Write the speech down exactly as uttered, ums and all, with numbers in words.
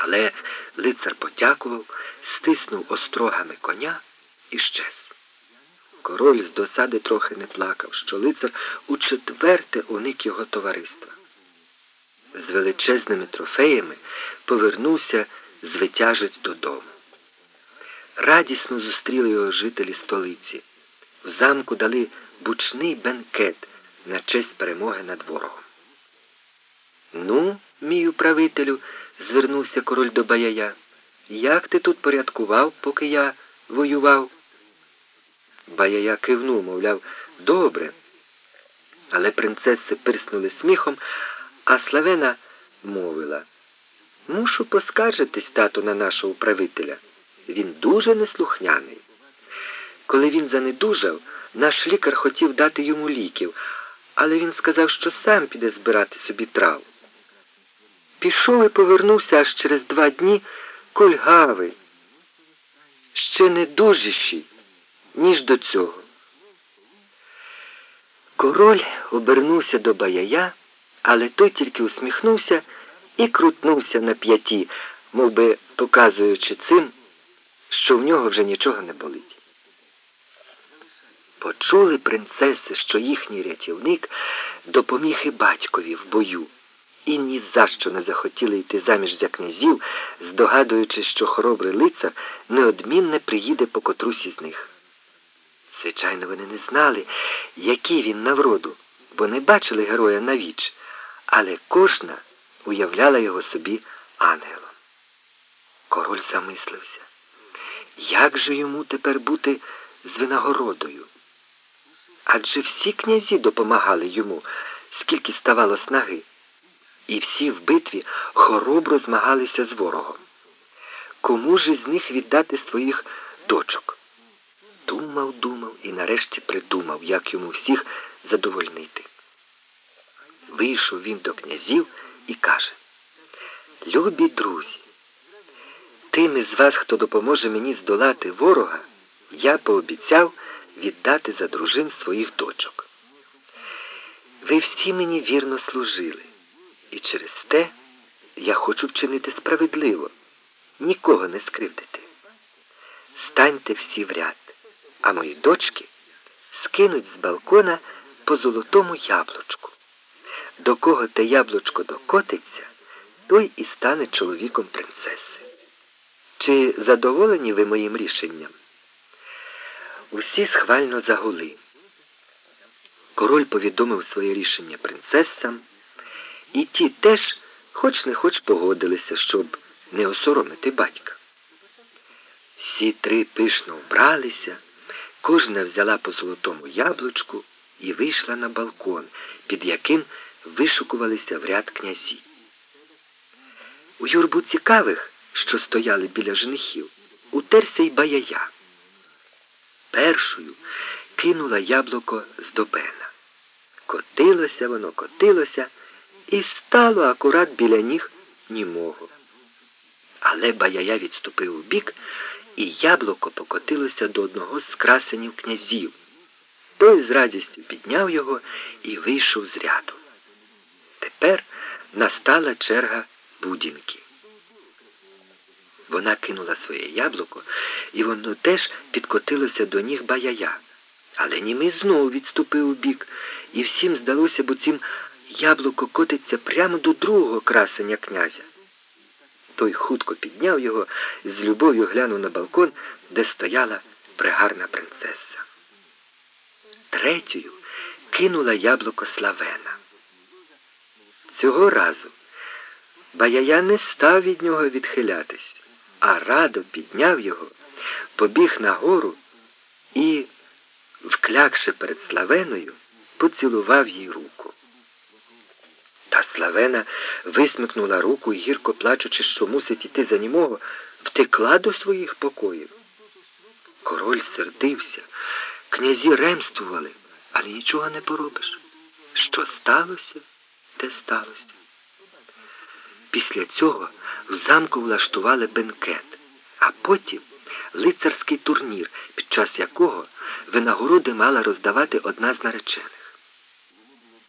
Але лицар подякував, стиснув острогами коня і щез. Король з досади трохи не плакав, що лицар учетверте уник його товариства. З величезними трофеями повернувся звитяжець додому. Радісно зустріли його жителі столиці. В замку дали бучний бенкет на честь перемоги над ворогом. «Ну, мій управителю», – звернувся король до Баяя, – «як ти тут порядкував, поки я воював?» Баяя кивнув, мовляв, «добре». Але принцеси пирснули сміхом, а Славена мовила, «Мушу поскаржитись, тату, на нашого управителя. Він дуже неслухняний. Коли він занедужав, наш лікар хотів дати йому ліків, але він сказав, що сам піде збирати собі трав. Пішов і повернувся аж через два дні кульгавий, ще недужіший, ніж до цього». Король обернувся до Баяя, але той тільки усміхнувся і крутнувся на п'яті, мов би показуючи цим, що в нього вже нічого не болить. Почули принцеси, що їхній рятівник допоміг і батькові в бою, і ні за що не захотіли йти заміж за князів, здогадуючись, що хоробрий лицар неодмінно приїде по котрусь із них. Звичайно, вони не знали, який він на вроду, бо не бачили героя навіч, але кожна уявляла його собі ангелом. Король замислився, як же йому тепер бути з винагородою? Адже всі князі допомагали йому, скільки ставало снаги, і всі в битві хоробро змагалися з ворогом. Кому ж із них віддати своїх дочок? Думав, думав і нарешті придумав, як йому всіх задовольнити. Вийшов він до князів і каже, «Любі друзі, тим із вас, хто допоможе мені здолати ворога, я пообіцяв віддати за дружин своїх дочок. Ви всі мені вірно служили, і через те я хочу вчинити справедливо, нікого не скривдити. Станьте всі в ряд, а мої дочки скинуть з балкона по золотому яблучку. До кого те яблучко докотиться, той і стане чоловіком принцеси. Чи задоволені ви моїм рішенням?» Усі схвально загули. Король повідомив своє рішення принцесам, і ті теж хоч не хоч погодилися, щоб не осоромити батька. Всі три пишно вбралися, кожна взяла по золотому яблучку і вийшла на балкон, під яким вишукувалися в ряд князі. У юрбу цікавих, що стояли біля женихів, утерся й Баяя. Першою кинула яблуко з добена. Котилося воно, котилося і стало акурат біля ніг німого. Але Баяя відступив убік, і яблуко покотилося до одного з красенів князів. Той з радістю підняв його і вийшов з ряду. Тепер настала черга Будінки. Вона кинула своє яблуко, і воно теж підкотилося до ніг Баяя. Але німий знову відступив убік, і всім здалося, бо цим яблуко котиться прямо до другого красеня князя. Той хутко підняв його і з любов'ю глянув на балкон, де стояла прегарна принцеса. Третьою кинула яблуко Славена. Цього разу Баяя не став від нього відхилятись, а радо підняв його, побіг нагору і, вклякши перед Славеною, поцілував їй руку. Та Славена висмикнула руку і, гірко плачучи, що мусить іти за німого, втекла до своїх покоїв. Король сердився, князі ремствували, але нічого не поробиш. Що сталося, те сталося. Після цього в замку влаштували бенкет, а потім лицарський турнір, під час якого винагороди мала роздавати одна з наречених.